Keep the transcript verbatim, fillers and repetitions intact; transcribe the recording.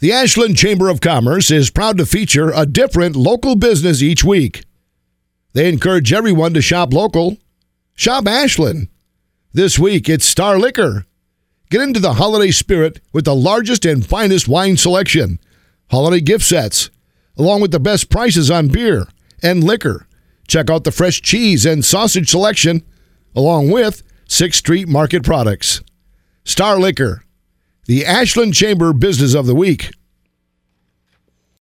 The Ashland Chamber of Commerce is proud to feature a different local business each week. They encourage everyone to shop local. Shop Ashland. This week, it's Star Liquor. Get into the holiday spirit with the largest and finest wine selection, holiday gift sets, along with the best prices on beer and liquor. Check out the fresh cheese and sausage selection, along with sixth Street Market products. Star Liquor, the Ashland Chamber Business of the Week.